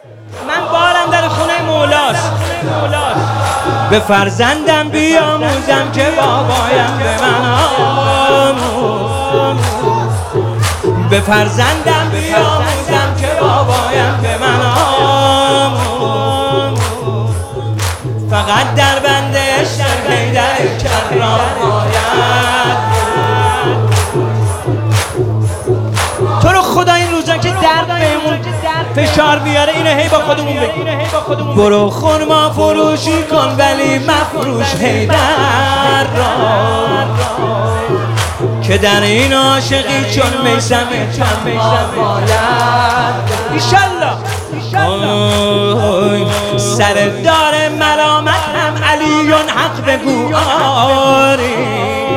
من بارم در خونه مولاست. به فرزندم بیاموزم که بابایم به من آموز. به فرزندم بیاموزم که بابایم به من آموز. فقط در بنده عشق حیدر کرام باید. تو رو خدا این روزا که درد بهمون فشار بیاره اینو هی با خودمون بگیم. برو خرما فروشی کن ولی مفروش حیدر را، که در این عاشقی چون میسم باید. ایشالله سردار ملامت هم علیون حق بگو آری،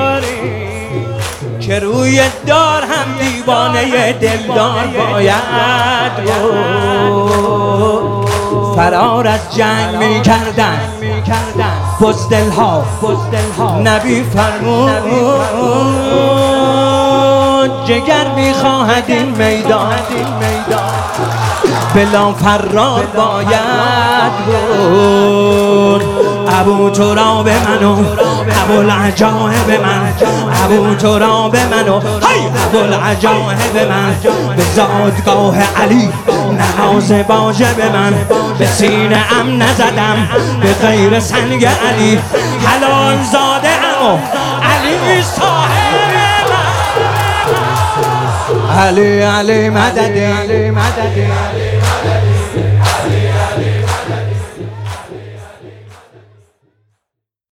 که روی دار هم دیوانه دلدار باید. فرار از جنگ می کردن بزدلها، نبی فرمود جگر می خواهد این میدان، بلا فرار باید بود. ابو تراب منو ابوالعجایب من، ابو تراب منو ابوالعجایب من. به زادگاه علی نماز واجب من، به سینه ام نزدم به غیر سنگ علی. حلال زاده ام علی صاحب من. علی مدد